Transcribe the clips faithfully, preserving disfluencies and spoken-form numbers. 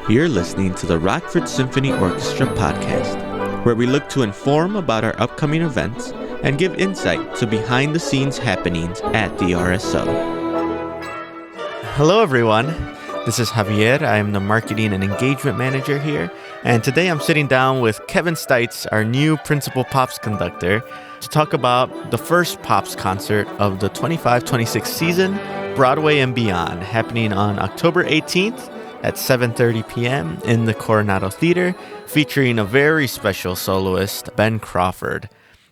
You're listening to the Rockford Symphony Orchestra podcast, where we look to inform about our upcoming events and give insight to behind-the-scenes happenings at the R S O. Hello, everyone. This is Javier. I am the Marketing and Engagement Manager here, and today I'm sitting down with Kevin Stites, our new Principal Pops Conductor, to talk about the first Pops concert of the twenty-five twenty-six season, Broadway and Beyond, happening on October eighteenth at seven thirty p.m. in the Coronado Theater, featuring a very special soloist, Ben Crawford.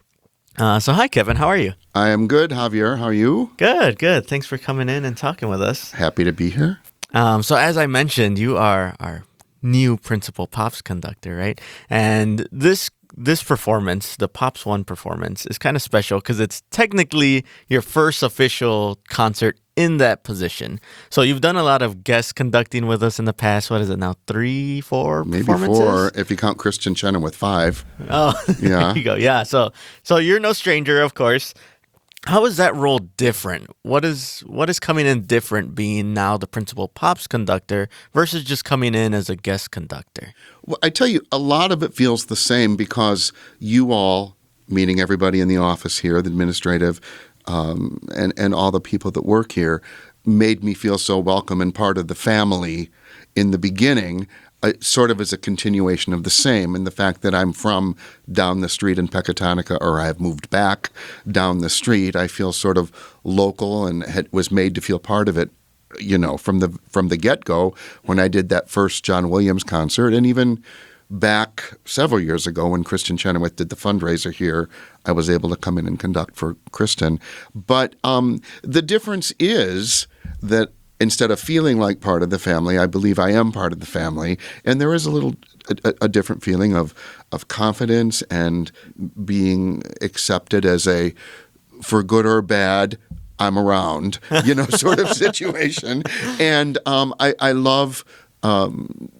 Uh, so hi, Kevin. How are you? I am good, Javier. How are you? Good, good. Thanks for coming in and talking with us. Happy to be here. Um, so as I mentioned, you are our new Principal Pops Conductor, right? And this this performance, the Pops One performance, is kind of special because it's technically your first official concert in that position. So you've done a lot of guest conducting with us in the past. What is it now? Three, four Maybe performances? four, if you count Christian Chenoweth, five. Oh, Yeah. There you go. Yeah. So so you're no stranger, of course. How is that role different? What is what is coming in different being now the Principal Pops Conductor versus just coming in as a guest conductor? Well, I tell you, a lot of it feels the same because you all, meaning everybody in the office here, the administrative, um, and, and all the people that work here, made me feel so welcome and part of the family in the beginning. Uh, sort of as a continuation of the same, and the fact that I'm from down the street in Pecatonica, or I have moved back down the street, I feel sort of local and had, was made to feel part of it, you know, from the from the get-go when I did that first John Williams concert, and even back several years ago when Christian Chenoweth did the fundraiser here, I was able to come in and conduct for Kristen. But um, the difference is that instead of feeling like part of the family, I believe I am part of the family. And there is a little, a, a different feeling of, of confidence and being accepted as a, for good or bad, I'm around, you know, sort of situation. And um, I, I love um,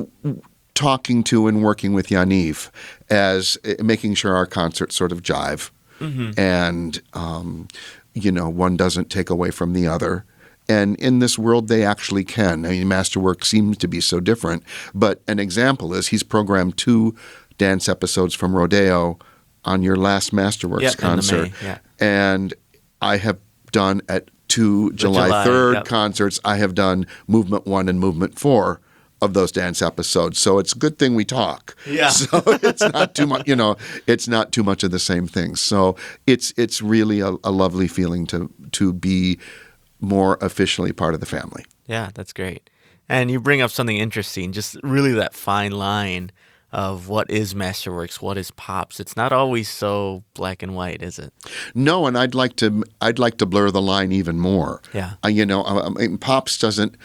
talking to and working with Yaniv as uh, making sure our concerts sort of jive. Mm-hmm. And, um, you know, one doesn't take away from the other. And in this world, they actually can. I mean, Masterwork seems to be so different. But an example is he's programmed two dance episodes from Rodeo on your last Masterworks yep, concert. May, yeah. And I have done at two the July, July third yep. concerts, I have done Movement one and Movement four of those dance episodes. So it's a good thing we talk. Yeah. So it's not too much, you know, it's not too much of the same thing. So it's it's really a, a lovely feeling to to be more officially part of the family. Yeah, that's great. And you bring up something interesting, just really that fine line of what is Masterworks, what is Pops. It's not always so black and white, is it? No, and I'd like to I'd like to blur the line even more. Yeah. Uh, you know, I mean, Pops doesn't,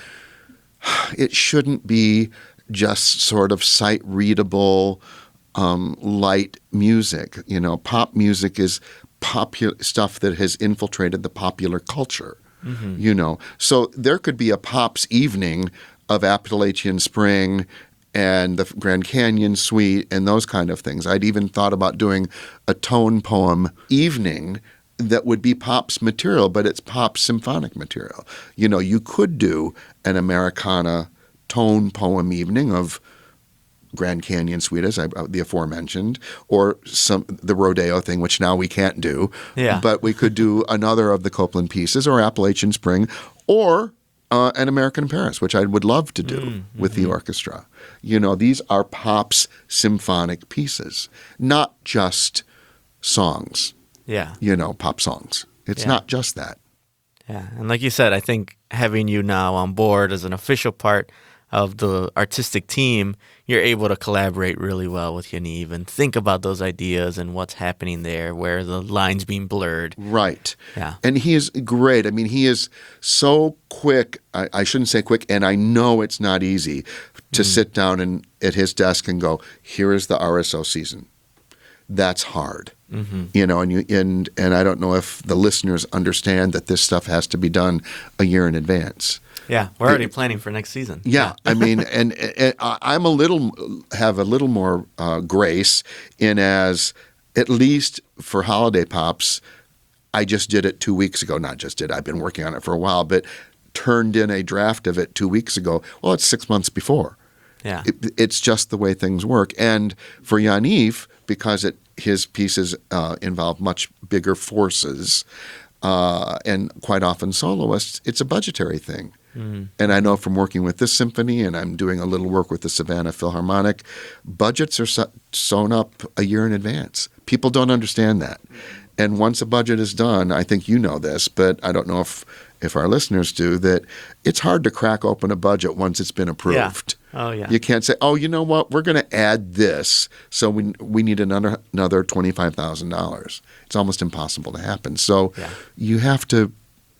it shouldn't be just sort of sight-readable, um, light music. You know, pop music is popular stuff that has infiltrated the popular culture. Mm-hmm. You know, so there could be a Pops evening of Appalachian Spring and the Grand Canyon Suite and those kind of things. I'd even thought about doing a tone poem evening that would be Pops material, but it's Pops symphonic material. You know, you could do an Americana tone poem evening of Grand Canyon Suite, as I, the aforementioned, or some the Rodeo thing, which now we can't do. Yeah. But we could do another of the Copland pieces, or Appalachian Spring, or uh, an American in Paris, which I would love to do mm-hmm. with the orchestra. You know, these are Pops symphonic pieces, not just songs. Yeah. You know, pop songs. It's yeah. not just that. Yeah. And like you said, I think having you now on board as an official part of the artistic team, you're able to collaborate really well with Yaniv and think about those ideas and what's happening there, where the lines being blurred. Right. Yeah. And he is great. I mean, he is so quick. I, I shouldn't say quick, and I know it's not easy to mm. sit down and at his desk and go, here is the R S O season. That's hard. Mm-hmm. You know, and you and and I don't know if the listeners understand that this stuff has to be done a year in advance. Yeah, we're already it, planning for next season. Yeah, I mean, and, and I'm a little have a little more uh, grace in as at least for Holiday Pops, I just did it two weeks ago. Not just did. I've been working on it for a while, but turned in a draft of it two weeks ago. Well, it's six months before. Yeah. It, it's just the way things work. And for Yaniv, because it his pieces uh, involve much bigger forces uh, and quite often soloists, it's a budgetary thing. Mm. And I know from working with this symphony, and I'm doing a little work with the Savannah Philharmonic, budgets are so- sewn up a year in advance. People don't understand that. And once a budget is done, I think you know this, but I don't know if, if our listeners do, that it's hard to crack open a budget once it's been approved. Yeah. Oh, yeah. You can't say, oh, you know what, we're going to add this, so we we need another another twenty-five thousand dollars. It's almost impossible to happen. So yeah. you have to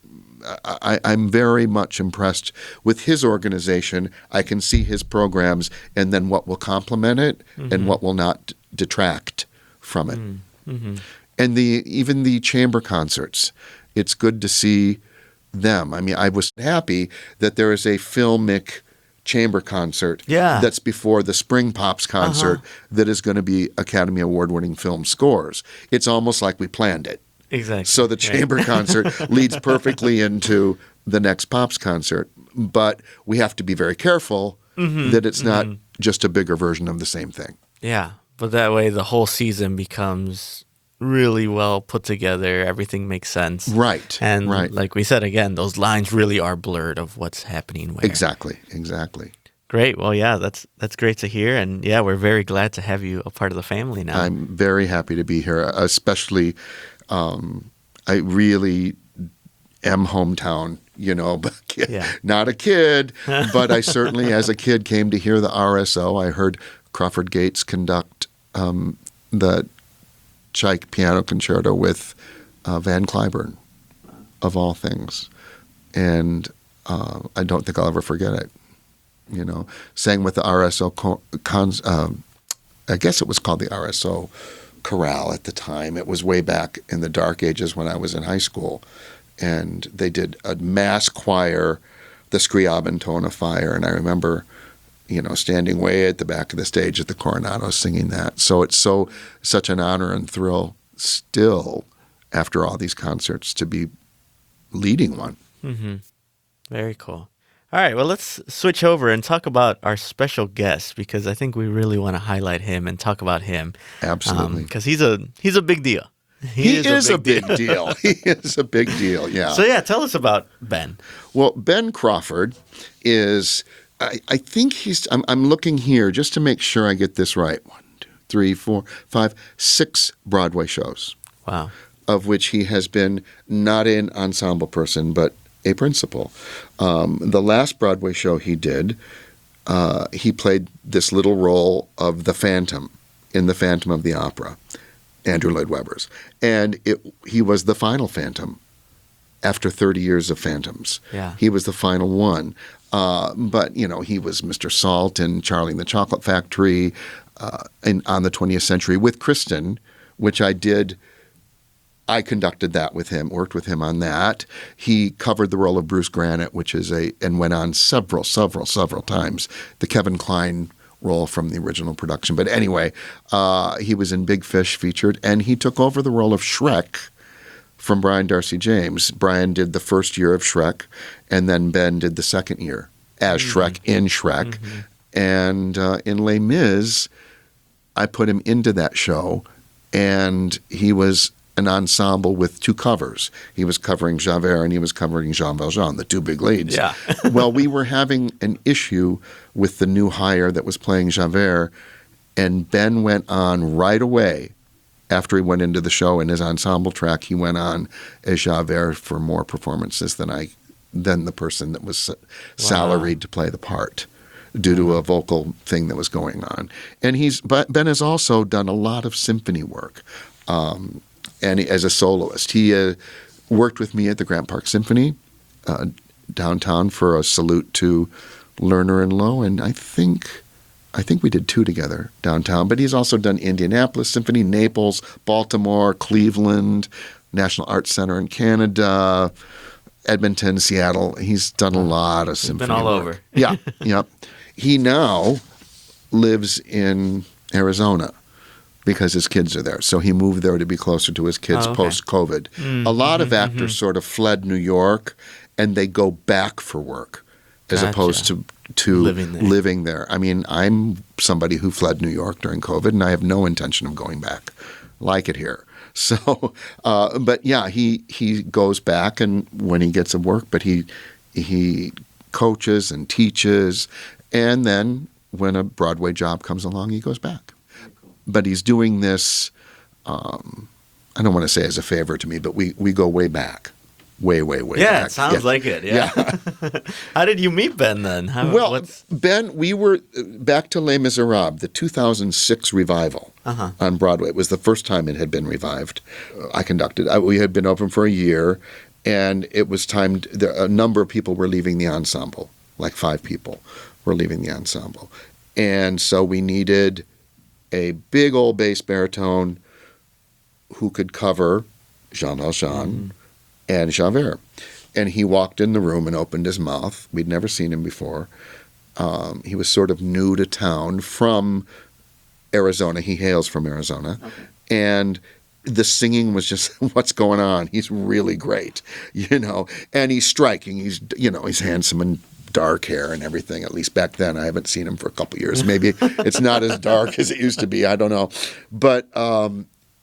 I, I'm very much impressed with his organization. I can see his programs and then what will complement it mm-hmm. and what will not detract from it. Mm-hmm. And the even the chamber concerts, it's good to see them. I mean, I was happy that there is a filmic chamber concert yeah. that's before the Spring Pops concert uh-huh. that is going to be Academy Award-winning film scores. It's almost like we planned it. Exactly. So the chamber right. concert leads perfectly into the next Pops concert. But we have to be very careful mm-hmm. that it's not mm-hmm. just a bigger version of the same thing. Yeah. But that way the whole season becomes really well put together. Everything makes sense. Right. And right. like we said, again, those lines really are blurred of what's happening where. Exactly. Exactly. Great. Well, yeah, that's that's great to hear. And yeah, we're very glad to have you a part of the family now. I'm very happy to be here, especially um, I really am hometown, you know, but yeah. not a kid, but I certainly as a kid came to hear the R S O. I heard Crawford Gates conduct um, the Tchaik Piano Concerto with uh, Van Cliburn, of all things. And uh, I don't think I'll ever forget it. You know, sang with the R S O, cons, um, I guess it was called the R S O Chorale at the time. It was way back in the dark ages when I was in high school. And they did a mass choir, the Scriabin Tone of Fire. And I remember, you know, standing way at the back of the stage at the Coronado singing that. So it's so such an honor and thrill still after all these concerts to be leading one. Mm-hmm. Very cool. All right, well, let's switch over and talk about our special guest because I think we really want to highlight him and talk about him. Absolutely. Because um, he's a he's a big deal. He, he is, is a big, a big deal. deal. He is a big deal, yeah. So, yeah, tell us about Ben. Well, Ben Crawford is, I, I think he's, I'm, I'm looking here just to make sure I get this right. One, two, three, four, five, six Broadway shows. Wow. Of which he has been not an ensemble person, but a principal. Um, the last Broadway show he did, uh, he played this little role of the Phantom in The Phantom of the Opera, Andrew Lloyd Webber's. And it, he was the final Phantom after thirty years of Phantoms. Yeah. He was the final one. Uh, but, you know, he was Mister Salt in Charlie and the Chocolate Factory uh, in, on the twentieth Century with Kristen, which I did I conducted that with him, worked with him on that. He covered the role of Bruce Granite, which is a, and went on several, several, several times, the Kevin Kline role from the original production. But anyway, uh, he was in Big Fish featured, and he took over the role of Shrek from Brian Darcy James. Brian did the first year of Shrek, and then Ben did the second year as mm-hmm. Shrek in Shrek. Mm-hmm. And uh, in Les Mis, I put him into that show, and he was an ensemble with two covers. He was covering Javert and he was covering Jean Valjean, the two big leads. Yeah. Well, we were having an issue with the new hire that was playing Javert, and Ben went on right away after he went into the show in his ensemble track. He went on as Javert for more performances than I, than the person that was salaried wow. to play the part, due to a vocal thing that was going on. And he's, but Ben has also done a lot of symphony work. Um, And as a soloist, he uh, worked with me at the Grant Park Symphony uh, downtown for a salute to Lerner and Lowe, and I think I think we did two together downtown. But he's also done Indianapolis Symphony, Naples, Baltimore, Cleveland, National Arts Center in Canada, Edmonton, Seattle. He's done a lot of symphony Been all work. over. Yeah, yeah. He now lives in Arizona, because his kids are there. So he moved there to be closer to his kids oh, okay. post-COVID. Mm-hmm, a lot of mm-hmm. actors sort of fled New York, and they go back for work as Gotcha. opposed to to living there. living there. I mean, I'm somebody who fled New York during COVID, and I have no intention of going back. Like it here. So, uh, but yeah, he he goes back and when he gets a work, but he he coaches and teaches, and then when a Broadway job comes along, he goes back. But he's doing this. Um, I don't want to say as a favor to me, but we we go way back. Way, way, way yeah, back. it sounds yeah. like it. Yeah. yeah. How did you meet Ben then? How, well, what's... Ben, we were back to Les Miserables, the two thousand six revival uh-huh. on Broadway. It was the first time it had been revived. I conducted. I, we had been open for a year, and it was time. To, a number of people were leaving the ensemble, like five people were leaving the ensemble, and so we needed a big old bass baritone who could cover Jean Valjean. Mm-hmm. And Javert. And he walked in the room and opened his mouth. We'd never seen him before. Um, he was sort of new to town from Arizona. He hails from Arizona. Okay. And the singing was just, what's going on? He's really great, you know. And he's striking. He's, you know, he's handsome and dark hair and everything. At least back then. I haven't seen him for a couple of years. Maybe it's not as dark as it used to be. I don't know. But um,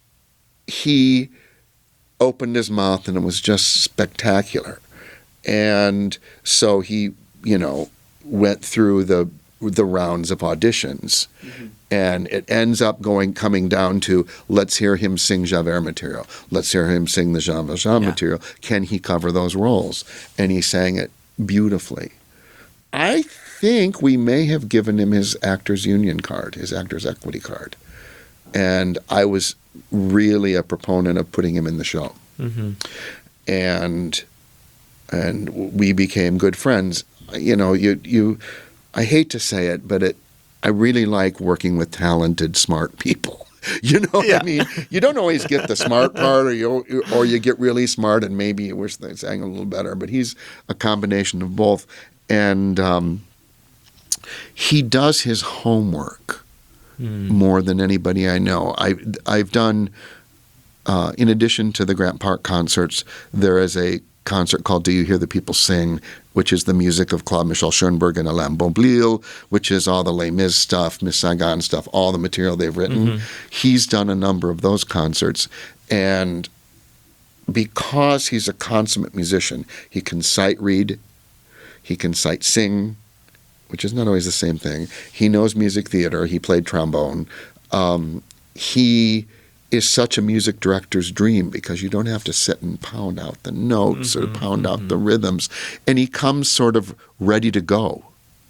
he... opened his mouth and it was just spectacular. And so he, you know, went through the the rounds of auditions. Mm-hmm. And it ends up going coming down to let's hear him sing Javert material. Let's hear him sing the Jean Valjean yeah. material. Can he cover those roles? And he sang it beautifully. I think we may have given him his actor's union card, his actor's equity card. And I was really a proponent of putting him in the show. Mm-hmm. And and we became good friends. You know, you you I hate to say it, but it I really like working with talented, smart people. You know what yeah. I mean? You don't always get the smart part, or you or you get really smart and maybe you wish they sang a little better. But he's a combination of both. And um, he does his homework. Mm. More than anybody I know. I, I've done, uh, in addition to the Grant Park concerts, there is a concert called Do You Hear the People Sing, which is the music of Claude Michel Schoenberg and Alain Boublil, which is all the Les Mis stuff, Miss Saigon stuff, all the material they've written. Mm-hmm. He's done a number of those concerts. And because he's a consummate musician, he can sight read, he can sight sing, which is not always the same thing. He knows music theater. He played trombone. Um, he is such a music director's dream because you don't have to sit and pound out the notes mm-hmm, or pound mm-hmm. out the rhythms. And he comes sort of ready to go,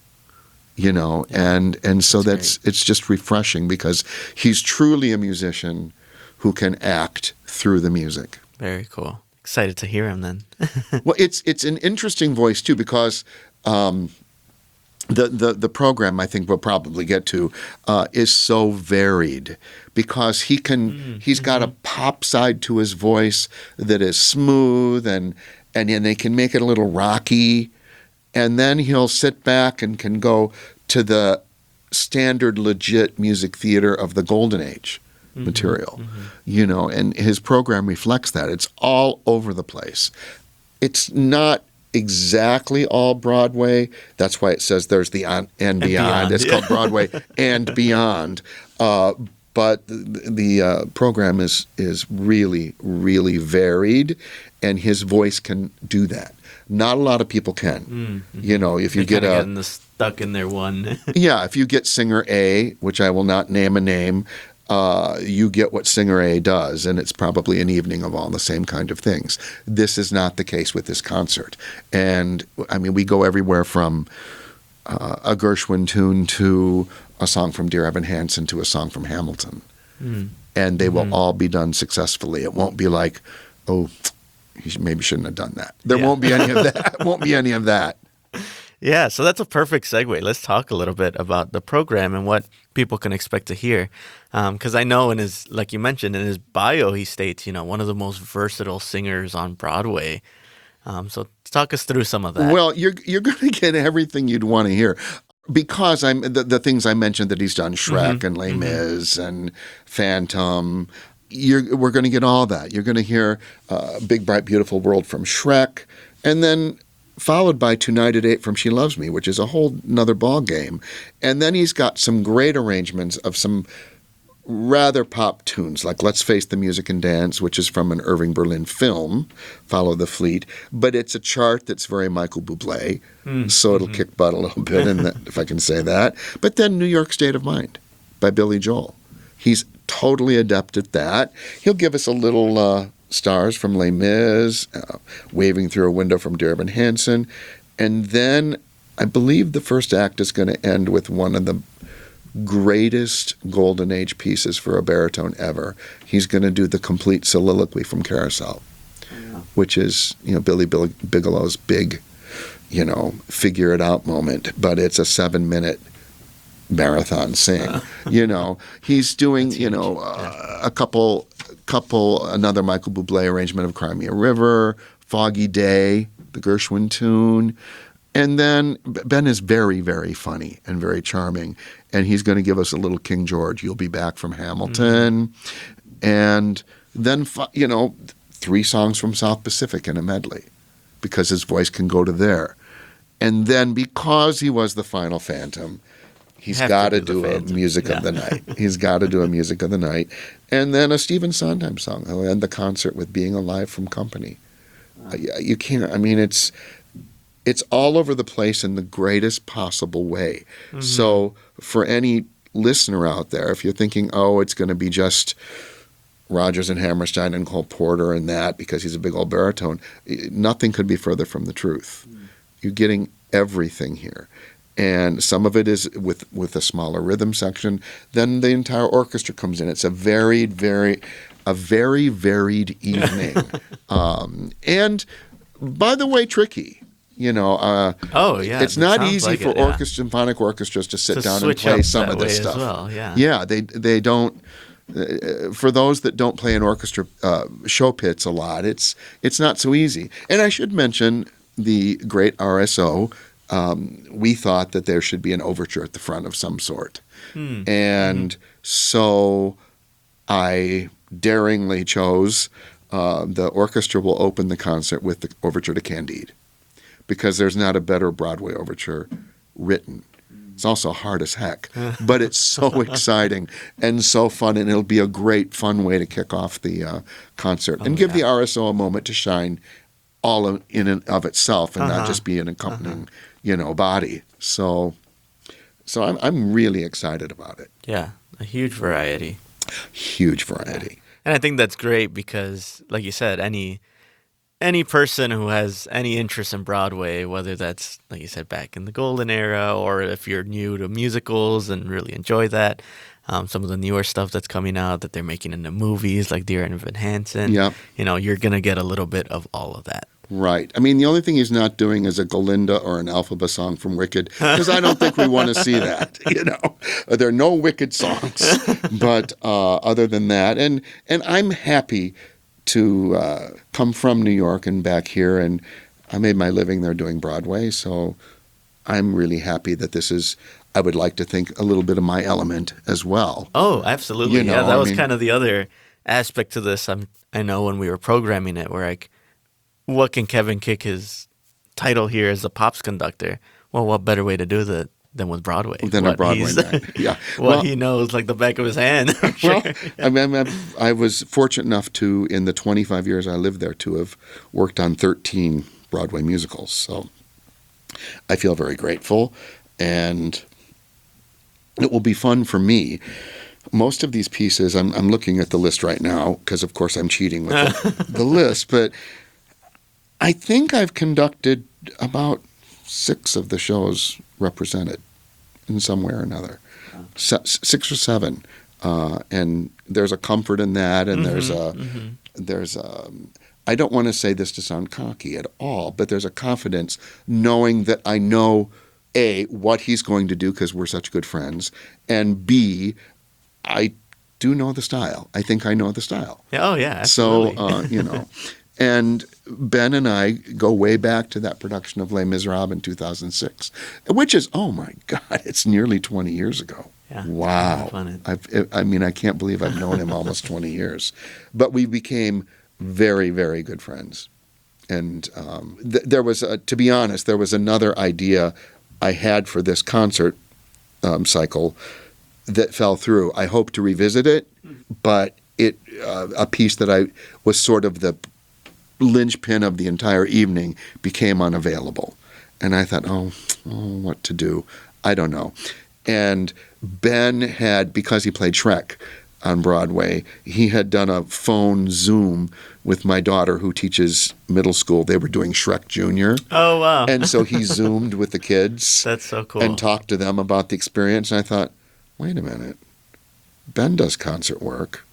you know, yeah, and, and so that's, that's it's just refreshing because he's truly a musician who can act through the music. Very cool. Excited to hear him then. Well, it's it's an interesting voice too because um, The, the the program, I think we'll probably get to, uh, is so varied because he can mm-hmm. he's got a pop side to his voice that is smooth and and and they can make it a little rocky, and then he'll sit back and can go to the standard legit music theater of the Golden Age mm-hmm. material, mm-hmm. you know, and his program reflects that. It's all over the place. It's not exactly all Broadway. That's why it says there's the on, and, and beyond. beyond. It's yeah. called Broadway and Beyond. Uh, but the, the uh, program is is really, really varied, and his voice can do that. Not a lot of people can. Mm-hmm. You know, if you They're get a getting the stuck in their one. yeah, if you get singer A, which I will not name a name, uh, you get what singer A does, and it's probably an evening of all the same kind of things. This is not the case with this concert. And, I mean, we go everywhere from uh, a Gershwin tune to a song from Dear Evan Hansen to a song from Hamilton. Mm. And they will mm. all be done successfully. It won't be like, oh, he maybe shouldn't have done that. There yeah. won't be any of that. won't be any of that. Yeah, so that's a perfect segue. Let's talk a little bit about the program and what people can expect to hear. Because um, I know in his, like you mentioned, in his bio, he states, you know, one of the most versatile singers on Broadway. Um, so talk us through some of that. Well, you're you're going to get everything you'd want to hear. Because I'm the, the things I mentioned that he's done, Shrek mm-hmm. and Les Mis mm-hmm. and Phantom, you're, we're going to get all that. You're going to hear uh, Big, Bright, Beautiful World from Shrek, and then followed by Tonight at Eight from She Loves Me, which is a whole nother ball game. And then he's got some great arrangements of some rather pop tunes, like Let's Face the Music and Dance, which is from an Irving Berlin film, Follow the Fleet. But it's a chart that's very Michael Bublé, mm. so it'll mm-hmm. kick butt a little bit, in that, if I can say that. But then New York State of Mind by Billy Joel. He's totally adept at that. He'll give us a little uh, Stars from Les Mis, uh, Waving Through a Window from Dear Evan Hansen. And then I believe the first act is going to end with one of the greatest golden age pieces for a baritone ever. He's going to do the complete soliloquy from Carousel, yeah. which is, you know, Billy Bigelow's big, you know, figure it out moment, but it's a seven minute marathon sing. Uh, you know, he's doing, you know, uh, a couple, couple, another Michael Bublé arrangement of Cry Me a River, Foggy Day, the Gershwin tune. And then Ben is very, very funny and very charming. And he's going to give us a little King George, You'll Be Back from Hamilton. Mm-hmm. And then, you know, three songs from South Pacific in a medley because his voice can go to there. And then because he was the final Phantom, he's got to do, do a music yeah. of the night. He's got to do a music of the night. And then a Stephen Sondheim song. He'll end the concert with Being Alive from Company. Wow. You can't, I mean, it's... It's all over the place in the greatest possible way. Mm-hmm. So for any listener out there, if you're thinking, oh, it's going to be just Rodgers and Hammerstein and Cole Porter and that because he's a big old baritone, nothing could be further from the truth. Mm-hmm. You're getting everything here. And some of it is with, with a smaller rhythm section. Then the entire orchestra comes in. It's a varied, very, a very varied evening. um, and by the way, tricky. You know, uh, oh yeah, it's not easy like for it, yeah. orchestra, symphonic orchestras to sit to down and play some of this stuff. Well, yeah. yeah, they they don't. Uh, for those that don't play in orchestra uh, show pits a lot, it's it's not so easy. And I should mention the great R S O. Um, we thought that there should be an overture at the front of some sort, hmm. and hmm. so I daringly chose uh, the orchestra will open the concert with the overture to Candide. Because there's not a better Broadway overture written. It's also hard as heck, but it's so exciting and so fun, and it'll be a great, fun way to kick off the uh, concert and oh, give yeah. the R S O a moment to shine all in and of itself and uh-huh. not just be an accompanying, uh-huh. you know, body. So, so I'm I'm really excited about it. Yeah, a huge variety. Huge variety. Yeah. And I think that's great because, like you said, any. Any person who has any interest in Broadway, whether that's, like you said, back in the golden era, or if you're new to musicals and really enjoy that, um, some of the newer stuff that's coming out that they're making into movies, like Dear Evan Hansen, yep. you know, you're going to get a little bit of all of that. Right. I mean, the only thing he's not doing is a Galinda or an Elphaba song from Wicked, because I don't think we want to see that, you know. There are no Wicked songs, but uh, other than that, and and I'm happy to uh, come from New York and back here, and I made my living there doing Broadway, so I'm really happy that this is, I would like to think, a little bit of my element as well. Oh, absolutely. You know, yeah, that I was mean, kind of the other aspect to this. I'm, I know when we were programming it, we're like, what can Kevin kick his title here as a Pops conductor? Well, what better way to do that than with Broadway? Than what a Broadway night, yeah. What well, he knows like the back of his hand. Well, I mean, I, I was fortunate enough to, in the twenty-five years I lived there, to have worked on thirteen Broadway musicals. So I feel very grateful, and it will be fun for me. Most of these pieces, I'm, I'm looking at the list right now, because of course I'm cheating with the, the list, but I think I've conducted about six of the shows represented in some way or another, Se- six or seven, uh, and there's a comfort in that, and mm-hmm, there's a mm-hmm. there's a. I don't want to say this to sound cocky at all, but there's a confidence knowing that I know A, what he's going to do because we're such good friends, and B, I do know the style. I think I know the style. Yeah, oh yeah, absolutely. So uh, you know. And Ben and I go way back to that production of Les Miserables in two thousand six, which is, oh my God, it's nearly twenty years ago. Yeah, wow. I've, I mean, I can't believe I've known him almost twenty years. But we became very, very good friends. and um, th- there was, a, to be honest, there was another idea I had for this concert um, cycle that fell through. I hope to revisit it, but it uh, a piece that I was sort of the linchpin of the entire evening became unavailable. And I thought, oh, oh, what to do? I don't know. And Ben had, because he played Shrek on Broadway, he had done a phone Zoom with my daughter who teaches middle school. They were doing Shrek Junior Oh, wow. And so he Zoomed with the kids. That's so cool. And talked to them about the experience. And I thought, wait a minute. Ben does concert work.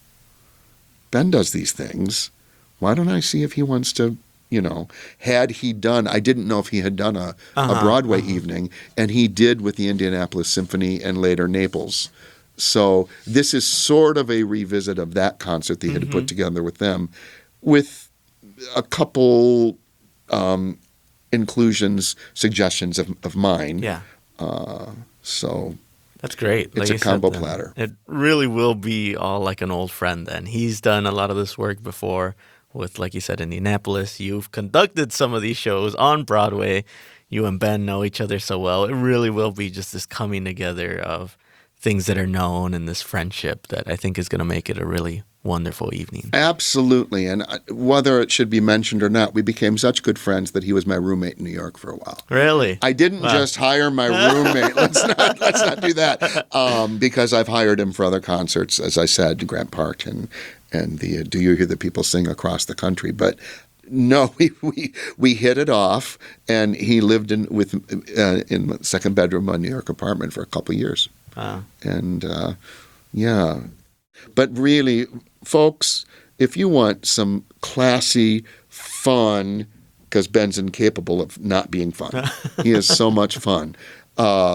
Ben does these things. Why don't I see if he wants to, you know, had he done, I didn't know if he had done a, uh-huh, a Broadway uh-huh. evening, and he did with the Indianapolis Symphony and later Naples. So this is sort of a revisit of that concert that he had mm-hmm. put together with them, with a couple um, inclusions, suggestions of, of mine. Yeah. Uh, so that's great. It's like a you combo said, platter. It really will be all like an old friend then. He's done a lot of this work before with, like you said, Indianapolis. You've conducted some of these shows on Broadway. You and Ben know each other so well. It really will be just this coming together of things that are known and this friendship that I think is going to make it a really wonderful evening. Absolutely. And whether it should be mentioned or not, we became such good friends that he was my roommate in New York for a while. Really? I didn't wow. just hire my roommate. let's not let's not do that. Um, because I've hired him for other concerts, as I said, Grant Park and and the uh, Do You Hear the People Sing across the country. But no, we we, we hit it off, and he lived in with uh, in the second bedroom of a New York apartment for a couple of years. Wow. And uh, yeah, but really, folks, if you want some classy, fun, because Ben's incapable of not being fun. He has so much fun. Uh,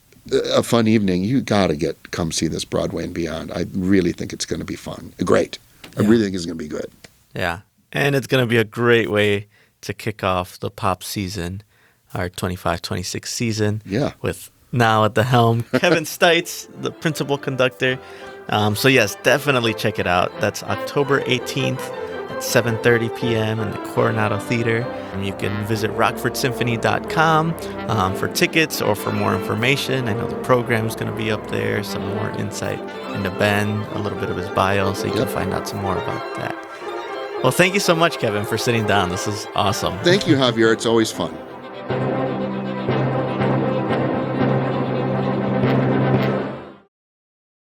a fun evening, you got to get come see this Broadway and Beyond. I really think it's going to be fun. Great. I yeah. really think it's going to be good. Yeah. And it's going to be a great way to kick off the pop season, our twenty-five twenty-six season. Yeah. With now at the helm, Kevin Stites, the principal conductor. Um, so yes, definitely check it out. That's October eighteenth at seven thirty p.m. in the Coronado Theater. Um, you can visit rockford symphony dot com um, for tickets or for more information. I know the program is going to be up there, some more insight into Ben, a little bit of his bio, so you yep. can find out some more about that. Well, thank you so much, Kevin, for sitting down. This is awesome. Thank you, Javier. It's always fun.